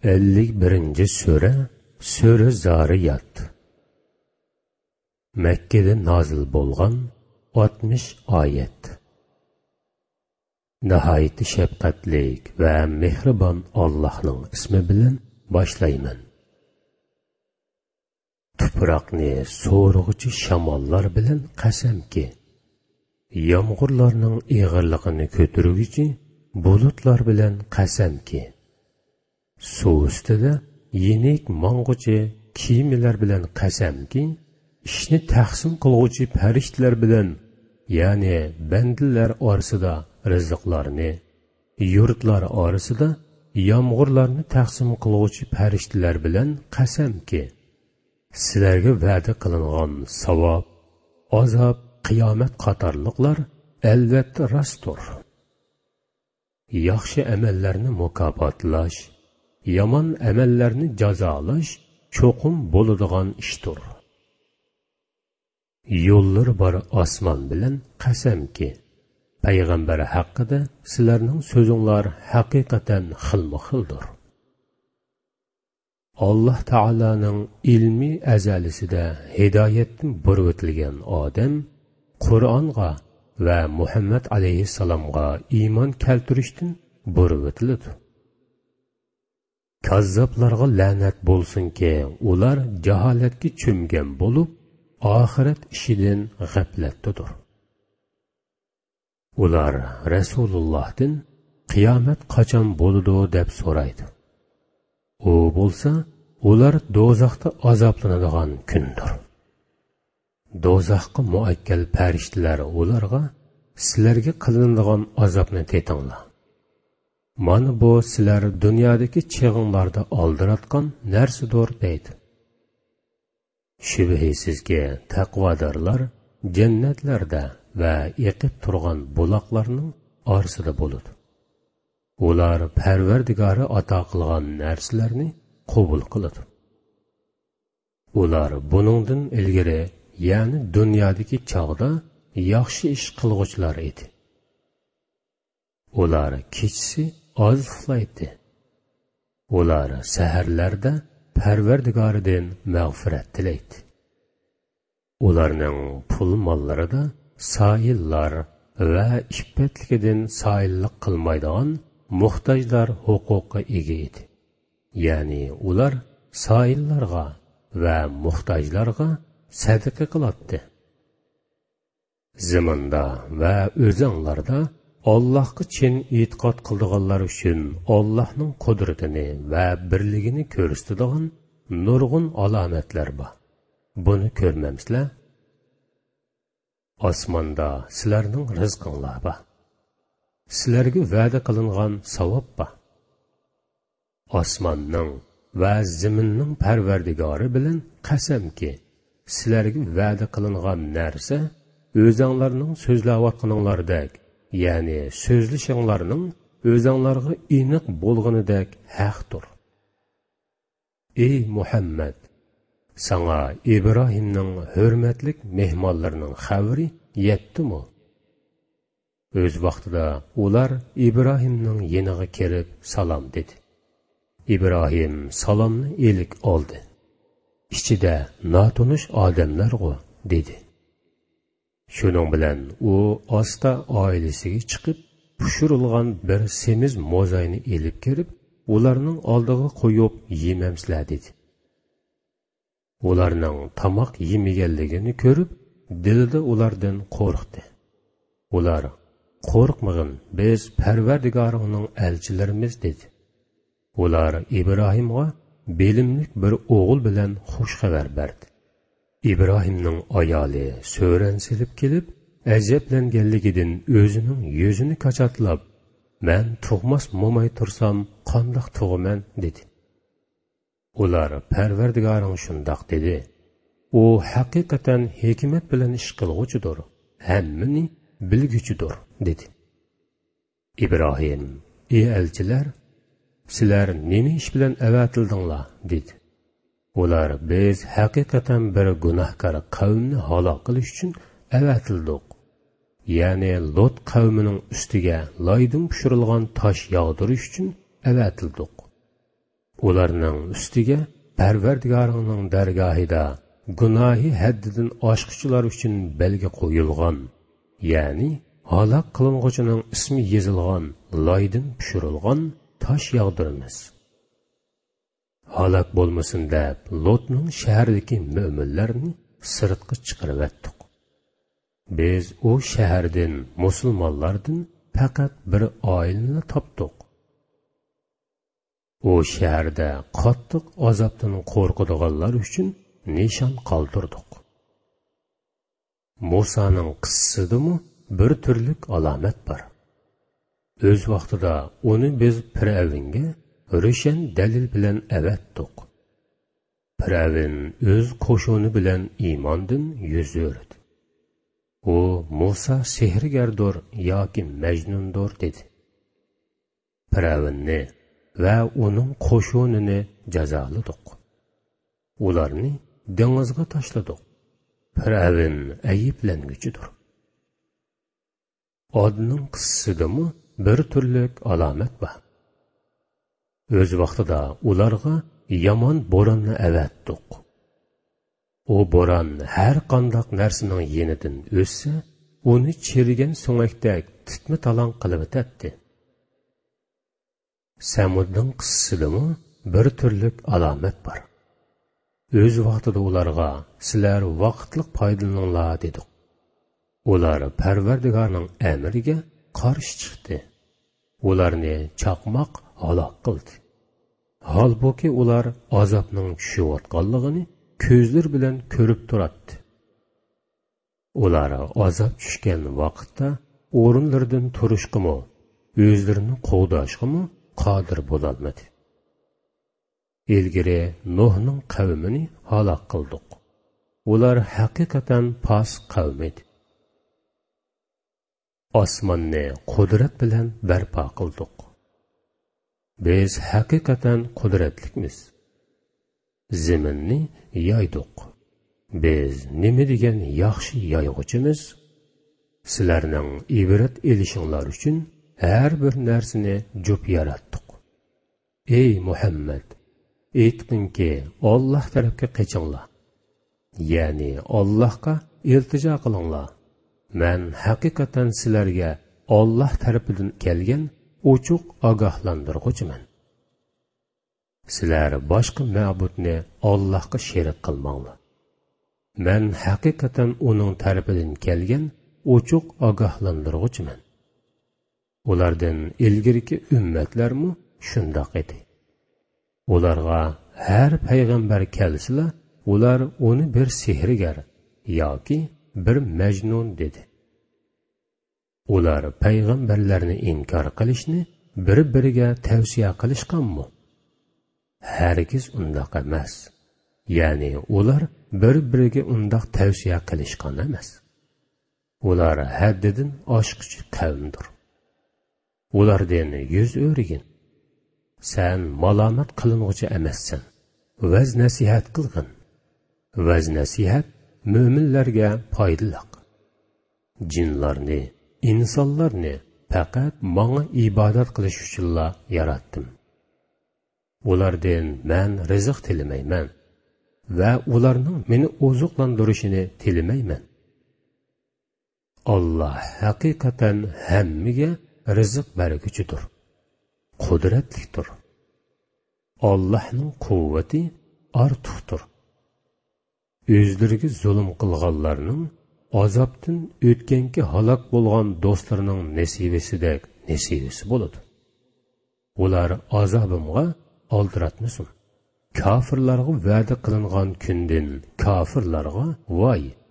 51. Sura Zariyat. Mekkede nazil bolgan 60 ayet. Nihayet şefqatlik ve mehriban Allah'ның ismi bilen başlayman. Tuproqni so'rg'uchi shamollar bilan qasamki, yomg'irlarning ig'irligini ko'taruvchi bulutlar bilan qasamki, suv ustida yenik mong'uchi kiyimlar bilan qasamki, ishni taqsim qiluvchi farishtalar bilan, ya'ni bandalar orasida rizqlarni, yurtlar orasida yomg'irlarni taqsim qiluvchi farishtalar bilan qasamki, sizlarga va'da qilingan savob, azob, qiyomat qatorliqlar albatta rostdir. Yaxshi amallarni mukofotlash, yomon amallarni jazolash cho'qim bo'ladigan ishdir. Yo'llar bor osmon bilan qasamki, payg'ambar haqida sizlarning so'zinglar haqiqatan xilma-xildir. Allah Teala'nın ilmi azalisida hidoyatdan burg'utilgan odam Qur'onga va Muhammad alayhissalomga iymon keltirishdan burg'utiladi. Kazzoblarga la'nat bo'lsinki, ular jaholatga cho'mgan bo'lib, oxirat ishidan g'aflatdadir. Ular Rasulullohdan qiyomat qachon bo'ladi deb so'raydi. U bo'lsa, ular do'zaxda azoblanadigan kundir. Do'zaxga muakkal farishtalar ularga sizlarga qilinadigan azobni tetinglar. Mana bu sizlar dunyodagi chig'inlarda oldiratgan narsadir deydi. Shubhisizki taqvodorlar jannatlarda va eqib turgan buloqlarning orasida bo'ladi. Ular Parvardigori ato qilgan narsalarni qabul qiladi. Ular buningdan ilgari, ya'ni dunyodagi chog'da yaxshi ish qilguvchilar edi. Ular kechasi oz uxlaydi. Ular saharlarda Parvardigoridan mag'firat tilaydi. Ularning pul mollarida soyillar va iffetligidan soyillik qilmaydigan muhtojlar huquqqa ega edi. Ya'ni ular soyillarga va muhtojlarga sadaqa qiladi. Zamonda va o'zinglarda Allohga chin e'tiqod qilganlar uchun Allohning qudratini va birligini ko'rsatadigan nurg'un alomatlar bor. Buni ko'rmamsizlar? Osmonda sizlarning rizqinglar bor. Sizlarga va'da qilingan savob bor. Osmonning va zaminning Parvardigori bilan qasamki, sizlarga va'da qilingan narsa o'zinglarning so'zlayotganinglardek, ya'ni so'zlashinglarning o'zinglarga aniq bo'lganidek haqdir. Ey Muhammad, sana İbrahimning hurmatlik mehmonlarining xabari yetdimi? Öz vaqtida ular İbrahimning yeniga kelib salom dedi. İbrahim salomni elik oldi. İchida notanish odamlar-ku dedi. Shuning bilan u asta oilasiga chiqib, pushirilgan bir semiz mo'zayni elib kelib, ularning oldiga qo'yib yemamsizlar dedi. Ularning tamoq yemaganligini ko'rib, dilida ulardan qo'rqdi. Ular, qo'rqmag'in, biz Parvardigoringning elchilarimiz dedi. Ular İbrahimga bilimlik bir o'g'il bilan xush xabar berdi. İbrahimning ayoli so'ran silib kelib, ajablanganligidan o'zining yuzini qachatlab, "Men tug'mas mo'may tursam, qandoq tug'man?" dedi. Ular Parvardigoring shundoq dedi. U haqiqatan hikmat bilan ish qilg'uchidir, hammani bilguchidir dedi. İbrahim, "Ey elchilar, sizlar nima ish bilan avatildinglar?" dedi. Ular, "Biz haqiqatan bir gunohkor qavmni halok qilish uchun avatildik." Ya'ni Lot qavmining ustiga loydan pushirilgan tosh yog'dirish uchun avatildik. ularning ustiga Parvardigoringning dargohida gunohi haddidan oshquchilar uchun belgi qo'yilgan, ya'ni halok qilinguchining ismi yozilgan loydan pishirilgan tosh yog'diramiz. Halok bo'lmasin deb Lotning shahridagi mo'minlarni sirtqa chiqarib etdik. Biz o shahardan musulmonlardan faqat bir oilani topdik. O shaharda qattiq azobdan qo'rqadiganlar uchun nishon qoldirdik. Musaning qissasidami bir turlik alomat bor. O'z vaqtida uni biz Firavunga ro'shan dalil bilan avatdik. Firavun o'z qo'shuni bilan iymondan yuz o'rdi. U Musa sehrgardir yoki majnundir dedi. Firavunni va uning qo'shunini jazoladik. Ularni dengizga tashladik. Firavun ayiblanguchidir. Odning qissasidami bir turlik alomat bor. O'z vaqtida ularga yomon bo'ronni avatdik. O bo'ron har qanday narsaning yenidan o'ssa, uni chirigan so'ngakdak titma-talon qilib o'tadi. Samudning qissasidami bir turlik alomat bor. O'z vaqtida ularga sizlar vaqtliq foydalaninglar dedik. Ular Parvardigorning amriga qarshi chiqdi. Ularni chaqmoq halok qildi. Halbuki ular azobning tushayotganligini ko'zlar bilan ko'rib turadi. Ular azob tushgan vaqtda o'rinlaridan turishqimi, o'zlarini qo'g'dashqimi qodir bo'lolmadi. Ilgari Nuhning qavmini halok qildik. Ular haqiqatan pos qavm edi. Osmonni qudrat bilan barpo qildik. Biz haqiqatan qudratlikmiz. Zaminni yaydik. Biz nima degan yaxshi yayg'uchimiz? Sizlarning ibrat elishinglar uchun har bir narsani jo'p yaratdik. Ey Muhammad, aytqinki, Alloh tarafga qechinglar. Ya'ni Allohga iltijo qilinglar. Men haqiqatan sizlarga Alloh tarafidan kelgan ochiq ogohlantiruvchiman. Sizlar boshqa ma'budni Allohga sherik qilmanglar. Men haqiqatan uning tarafidan kelgan ochiq ogohlantiruvchiman. Ulardan ilgirki ummatlarmi shundoq edi. Ularga har payg'ambar kelsa, ular uni bir sehrgar yoki bir majnun dedi. Ular payg'ambarlarni inkor qilishni bir-biriga tavsiya qilishganmi? Hargiz undoq emas. Ya'ni ular bir-biriga undoq tavsiya qilishgan emas. Ular haddidan oshquchi qavmdir. Ulardan yuz o'rgin. Sen malomat qilinguchi emassan. Vaz nasihat qilgin. Vaz nasihat mo'minlarga foydaliq. Jinlarni, insonlarni faqat menga ibodat qilish uchun yaratdim. Ulardan men rizq tilamayman va ularning meni oziqlantirishini tilamayman. Alloh haqiqatan hammaga rizq berguchidir. Qudratlidir. Allohning quvvati ortiqdir. O'zlariga zulm qilganlarning azobdan o'tganki halok bo'lgan do'stlarining nasibisidek nasibisi bo'ladi. Ular azobimga oldiratmasin. Kafirlarga va'da qilingan kundan kafirlarga voy.